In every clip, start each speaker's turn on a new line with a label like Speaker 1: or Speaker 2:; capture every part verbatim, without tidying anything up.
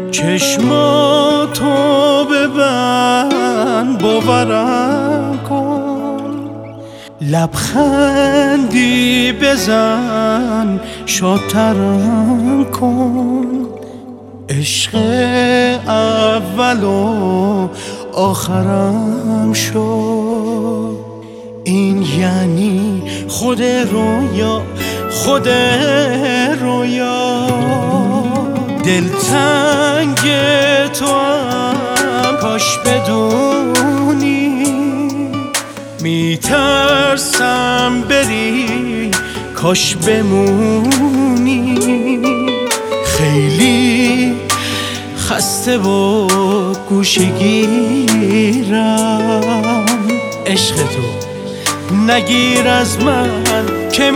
Speaker 1: چشماتو ببند باورم کن، لبخندی بزن شادترم کن. عشق اول و آخرم شد، این یعنی خود رویا خود رویا. دلتنگ تو هم کاش بدونی، میترسم بری کاش بمونی. خیلی خسته و گوشه گیرم، عشق تو نگیر از من که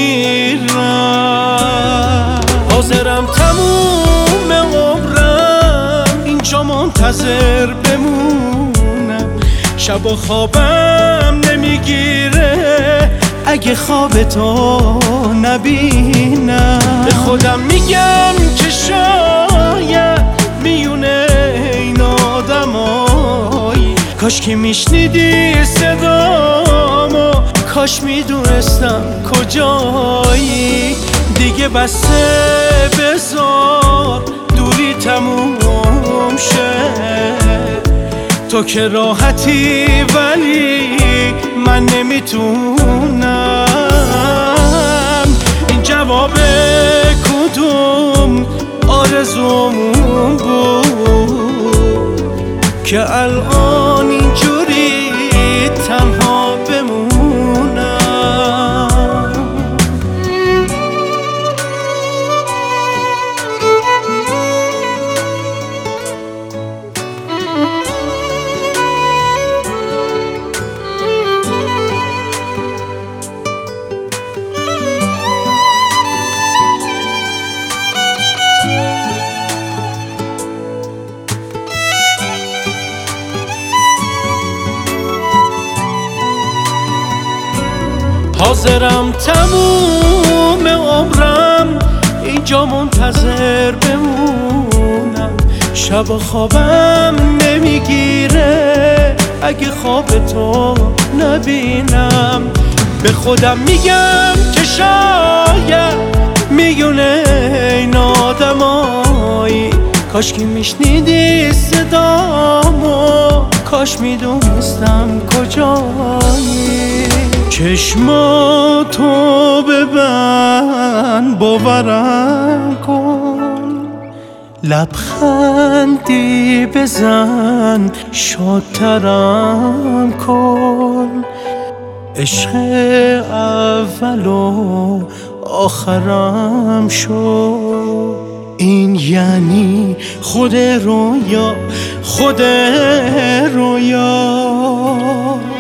Speaker 1: میمیرم. حاضرم تموم عمرم اینجا منتظر بمونم، شب و خوابم نمیگیره اگه خواب تو نبینم. به خودم میگم که شاید میونه این آدمایی، کاش که میشنیدی صدامو، کاش میدونستم کجایی. دیگه بسه بذار دوری تموم شه، تو که راحتی ولی من نمیتونم. این جواب کدوم آرزومون بود که الان اینجوری تنها بمونم. حاضرم تموم عمرم اینجا منتظر بمونم، شب و خوابم نمیگیره اگه خواب تو نبینم. به خودم میگم که شاید میونه این آدمایی، کاش که میشنیدی صدامو، کاش میدونستم کجایی. چشماتو ببند باورم کن، لبخندی بزن شادترم کن. عشق اول و آخرم شد، این یعنی خود رویا خود رویا.